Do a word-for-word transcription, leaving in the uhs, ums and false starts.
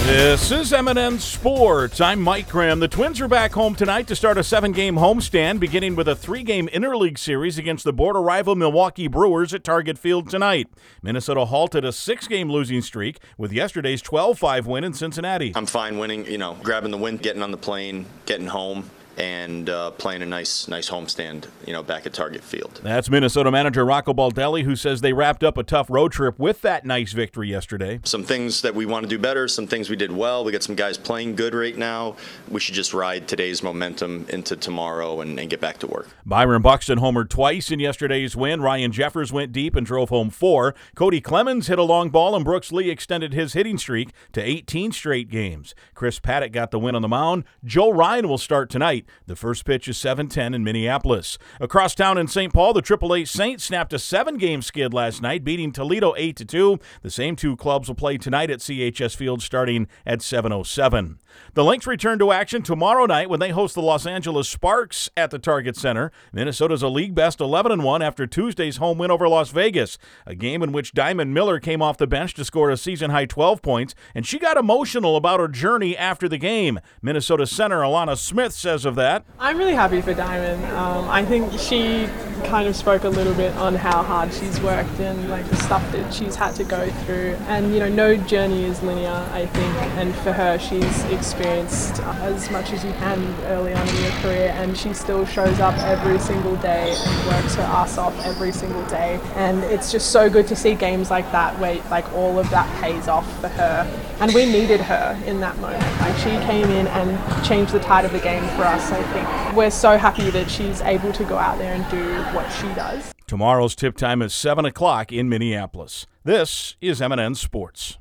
This is M and N Sports. I'm Mike Graham. The Twins are back home tonight to start a seven-game homestand, beginning with a three-game interleague series against the border rival Milwaukee Brewers at Target Field tonight. Minnesota halted a six-game losing streak with yesterday's twelve five win in Cincinnati. I'm fine winning, you know, grabbing the win, getting on the plane, getting home, and uh, playing a nice nice homestand, you know, back at Target Field. That's Minnesota manager Rocco Baldelli, who says they wrapped up a tough road trip with that nice victory yesterday. Some things that we want to do better, some things we did well. We got some guys playing good right now. We should just ride today's momentum into tomorrow and, and get back to work. Byron Buxton homered twice in yesterday's win. Ryan Jeffers went deep and drove home four. Cody Clemens hit a long ball, and Brooks Lee extended his hitting streak to eighteen straight games. Chris Paddock got the win on the mound. Joe Ryan will start tonight. The first pitch is seven ten in Minneapolis. Across town in Saint Paul, the triple A Saints snapped a seven-game skid last night, beating Toledo eight to two. The same two clubs will play tonight at C H S Field starting at seven oh seven. The Lynx return to action tomorrow night when they host the Los Angeles Sparks at the Target Center. Minnesota's a league-best eleven and one after Tuesday's home win over Las Vegas, a game in which Diamond Miller came off the bench to score a season-high twelve points, and she got emotional about her journey after the game. Minnesota center Alana Smith says of that, I'm really happy for Diamond. Um, I think she kind of spoke a little bit on how hard she's worked and like the stuff that she's had to go through. And, you know, no journey is linear, I think. And for her, she's experienced as much as you can early on in your career, and she still shows up every single day and works her ass off every single day. And it's just so good to see games like that where like all of that pays off for her. And we needed her in that moment. Like she came in and changed the tide of the game for us, I think. We're so happy that she's able to go out there and do what she does. Tomorrow's tip time is seven o'clock in Minneapolis. This is M and N Sports.